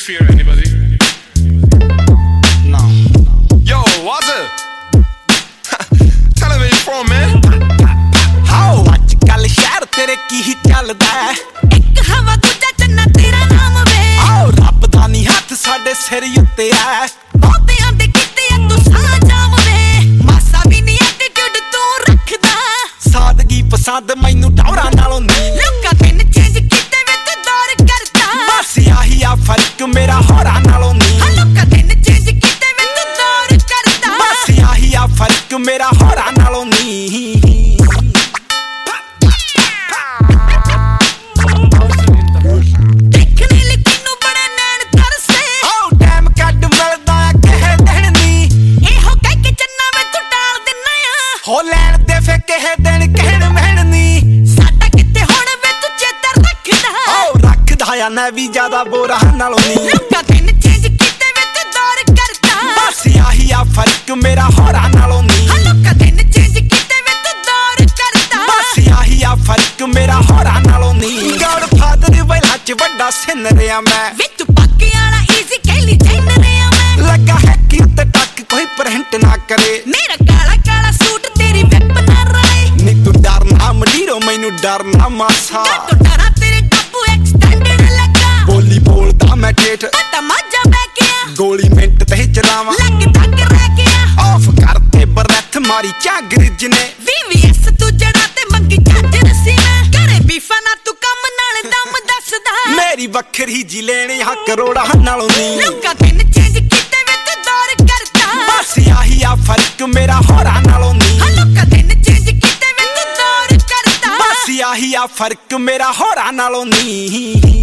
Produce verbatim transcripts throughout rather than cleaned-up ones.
fear anybody? No. Yo, Wazza! Tell him where you from, man. How? ਅੱਜ ਕੱਲ ਸ਼ਹਿਰ ਤੇਰੇ ਕੀ ਹੀ ਚੱਲਦਾ ਇੱਕ ਹਵਾ ਦੂਜਾ ਚੰਨਾ ਤੇਰਾ ਨਾਮ ਵੇ ਆਓ ਰੱਬ ਦਾ ਨੀ ਹੱਥ ਸਾਡੇ ਸਿਰ ਉੱਤੇ ਆ ਬਹੁਤਿਆਂ ਦੇ ਕੀਤੇ ਆ ਤੂੰ ਸਾਹ ਜਾਮ ਵੇ ਮਾਸਾ ਵੀ ਨੀ ਐਟੀਟਿਊਡ ਤੂੰ ਰੱਖਦਾ ਸਾਦਗੀ ਪਸੰਦ ਮੈਨੂੰ ਟੌਰਾਂ ਨਾਲੋਂ ਨੀ ਲੋਕਾਂ ਤੇ ਚੇਂਜ ਕੀਤੇ ਵੇ ਤੂੰ ਦੌਰ ਕਰਦਾ ਬਸ ਆਹੀ ਆ ਫਰਕ ਮੇਰਾ ਹੋਰਾਂ ਨਾਲੋਂ ਨੀ ਲੋਕਾਂ ਤੇ ਚੇਂਜ ਕੀਤੇ ਵੇ ਤੂੰ ਦੌਰ ਕਰਦਾ ਬਸ ਆਹੀ ਆ ਫਰਕ ਮੇਰਾ ਹੋਰਾਂ ਨਾਲੋਂ ਨੀ ਹੋ ਲੈਣ ਦੇ ਫੇ ਕਿਹੇ ਦਿਨ ਕਹਿਣ ਮਹਿਣਨੀ ਸਾਡਾ ਕਿਤੇ ਹੁਣ ਵੇ ਤੂੰ ਚੇਤਾ ਰੱਖਦਾ ਓ ਰੱਖਦਾ ਆ ਨਾ ਵੀ ਜ਼ਿਆਦਾ ਬੋਰਾ ਨਾਲੋਂ ਨੀ ਲੋਕਾਂ ਤੇ ਚੇਂਜ ਕੀਤੇ ਵੇ ਤੂੰ ਦੌਰ ਕਰਦਾ ਬਸ ਆਹੀ ਆ ਫਰਕ ਮੇਰਾ ਹੋਰਾਂ ਨਾਲੋਂ ਨੀ ਲੋਕਾਂ ਤੇ ਚੇਂਜ ਕੀਤੇ ਵੇ ਤੂੰ ਦੌਰ ਕਰਦਾ ਬਸ ਆਹੀ ਆ ਫਰਕ ਮੇਰਾ ਹੋਰਾਂ ਨਾਲੋਂ ਨੀ ਗੌਡ ਫਾਦਰ ਵੈਲਾ ਚ ਵੱਡਾ ਸਿਨ ਰਿਆ ਮੈਂ ਵਿੱਚ ਪੱਕੇ ਵਾਲਾ ਈਜ਼ੀ ਕਹਿਲੀ ਜੈਨ ਰਿਆ ਮੈਂ ਲੱਗਾ ਹੈ ਕਿ ਉੱਤੇ ਟੱਕ ਕੋਈ ਪ੍ਰਿੰਟ ਨਾ ਕਰੇ ਮੇਰਾ ਕਾਲਾ ਕਾਲਾ ਸੂਟ ਤੇਰੀ ਵੈਪ ਨਾ ਰਾਏ ਨੀ ਤੂੰ ਡਰਨਾ ਮਡੀਰੋ ਮੈਨੂੰ ਡਰਨਾ ਮਾਸਾ ਤੂੰ ਡਰਾ ਤੇਰੇ ਗੱਬੂ ਐਕਸਟੈਂਡਡ ਲੱਗਾ ਬੋਲੀ ਬੋਲਦਾ ਮੈਂ ਠੇਠ ਪਤਾ ਮਾਜਾ ਬੈ ਗਿਆ ਗੋਲੀ ਮਿੰਟ ਤੇ ਚਲਾਵਾਂ ਲੱਗ ਤੱਕ ਰਹਿ ਗਿਆ ਆਫ ਕਰਤੇ ਬਰੈਥ ਮਾਰੀ ਝਾਗਰਿਜ ਨੇ ਵੀ ਵੀ ਐਸ ਤੂੰ ਜੜਾ ਤੇ ਮੰਗੀ ਛੱਜ ਰਸੀ ਮੈਂ ਕਰੇ ਬੀਫਾ ਨਾ ਤੂੰ ਕੰਮ ਨਾਲ ਦਮ ਦੱਸਦਾ ਮੇਰੀ ਵੱਖਰੀ ਜੀ ਲੈਣੀ ਆ ਕਰੋੜਾਂ ਨਾਲੋਂ ਨੀ ਲੋਕਾਂ ਤੇ ਚੇਂਜ ਕੀਤੇ ਵੇ ਤੂੰ ਦੌਰ ਕਰਦਾ ਬਸ ਆਹੀ ਆ ਫਰਕ ਮੇਰਾ ਹੋਰਾਂ ਨਾਲੋਂ ਨੀ ਲੋਕਾਂ ਤੇ ਚੇਂਜ ਕੀਤੇ ਵੇ ਤੂੰ ਦੌਰ ਕਰਦਾ ਬਸ ਆਹੀ ਆ ਫਰਕ ਮੇਰਾ ਹੋਰਾਂ ਨਾਲੋਂ ਨੀ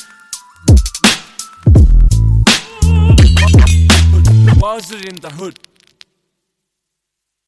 Wazza in the hood.